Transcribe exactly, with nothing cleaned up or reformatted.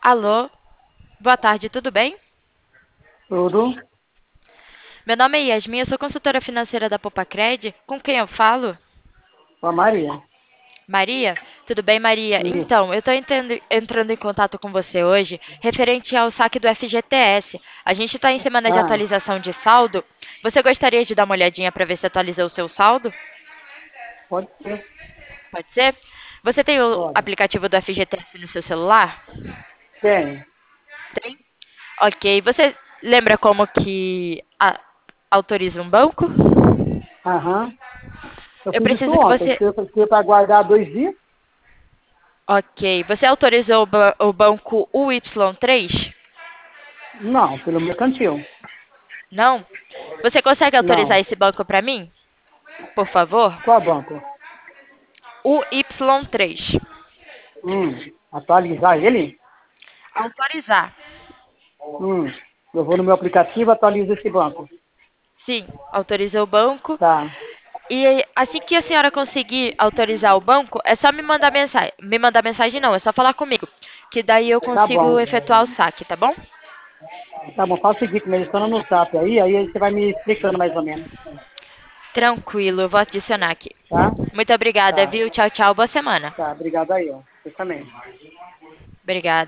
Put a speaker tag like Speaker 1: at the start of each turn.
Speaker 1: Alô, boa tarde, tudo bem?
Speaker 2: Tudo
Speaker 1: Meu nome é Yasmin, eu sou consultora financeira da Popacred. Com quem eu falo?
Speaker 2: com a Maria.
Speaker 1: Maria? Tudo bem, Maria?
Speaker 2: Isso.
Speaker 1: Então, eu estou entrando em contato com você hoje referente ao saque do F G T S. A gente está em semana de
Speaker 2: Ah,
Speaker 1: atualização de saldo. Você gostaria de dar uma olhadinha para ver se atualizou o seu saldo?
Speaker 2: pode ser,
Speaker 1: Pode ser? Você tem o
Speaker 2: pode.
Speaker 1: aplicativo do F G T S no seu celular?
Speaker 2: Tem.
Speaker 1: Tem? Ok. Você lembra como que a- autoriza um banco?
Speaker 2: Aham. Eu
Speaker 1: Eu
Speaker 2: fiz isso
Speaker 1: preciso que
Speaker 2: ontem,
Speaker 1: você.
Speaker 2: que eu fiquei para guardar dois dias.
Speaker 1: Ok. Você autorizou o, ba- o banco U Y três?
Speaker 2: Não, pelo mercantil.
Speaker 1: Não? Você consegue autorizar
Speaker 2: Não.
Speaker 1: esse banco para mim? Por favor?
Speaker 2: Qual banco?
Speaker 1: U Y três.
Speaker 2: Hum, atualizar ele?
Speaker 1: Autorizar.
Speaker 2: Hum, eu vou no meu aplicativo e atualizo esse banco.
Speaker 1: Sim, autorizou o banco.
Speaker 2: Tá,
Speaker 1: E assim que a senhora conseguir autorizar o banco, é só me mandar mensagem. Me mandar mensagem não, é só falar comigo. Que daí eu
Speaker 2: tá
Speaker 1: consigo
Speaker 2: bom.
Speaker 1: efetuar o saque, tá bom?
Speaker 2: Tá bom, faz o seguinte, me adiciona no SAP aí, aí você vai me explicando mais ou menos,
Speaker 1: Tranquilo, eu vou adicionar aqui.
Speaker 2: tá?
Speaker 1: Muito obrigada,
Speaker 2: Tá,
Speaker 1: viu? Tchau, tchau. Boa semana.
Speaker 2: tá, obrigado aí, ó. Você também.
Speaker 1: Obrigada.